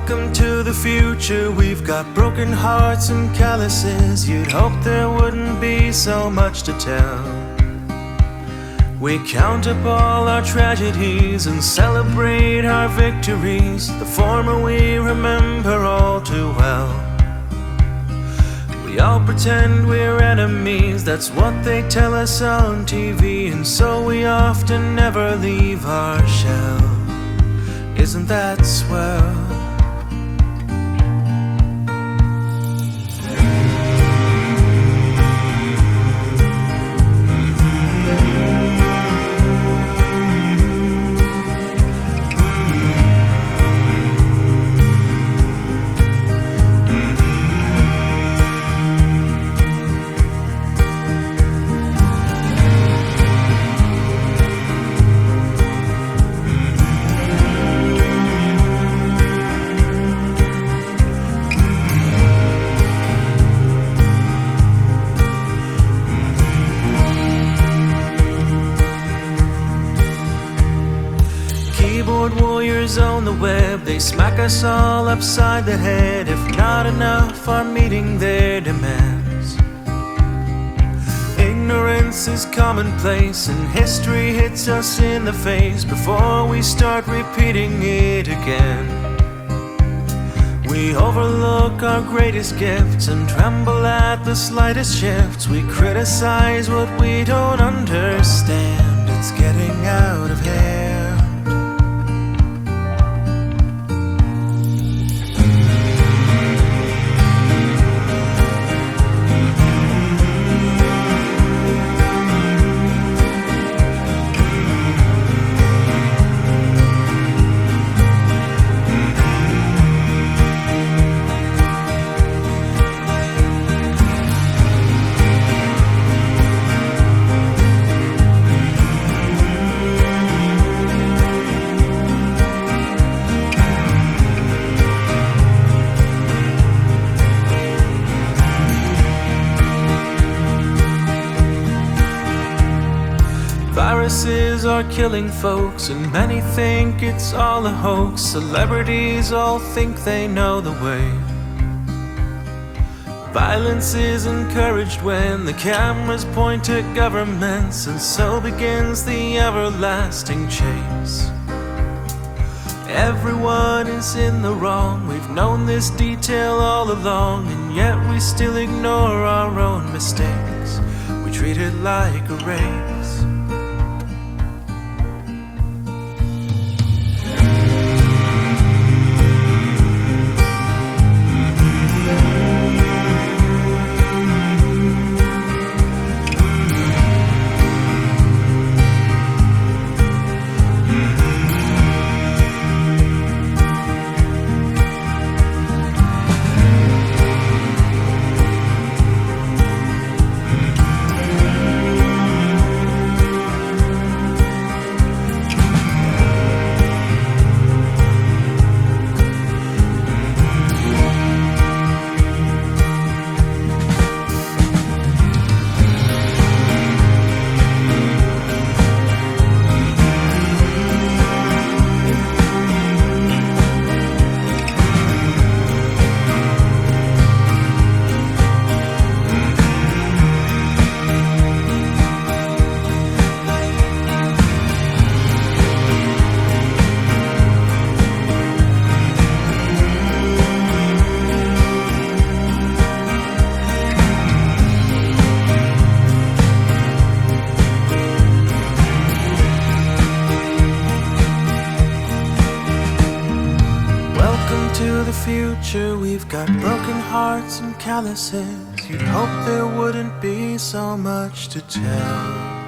Welcome to the future, we've got broken hearts and calluses. You'd hope there wouldn't be so much to tell. We count up all our tragedies and celebrate our victories. The former we remember all too well. We all pretend we're enemies, that's what they tell us on TV. And so we often never leave our shell. Isn't that swell? Keyboard warriors on the web, they smack us all upside the head if not enough are meeting their demands. Ignorance is commonplace and history hits us in the face before we start repeating it again. We overlook our greatest gifts and tremble at the slightest shifts. We criticize what we don't understand. It's getting out of hand. Viruses are killing folks and many think it's all a hoax. Celebrities all think they know the way. Violence is encouraged when the cameras point at governments, and so begins the everlasting chase. Everyone is in the wrong, we've known this detail all along, and yet we still ignore our own mistakes. We treat it like a race. To the future, we've got broken hearts and calluses. You'd hope there wouldn't be so much to tell.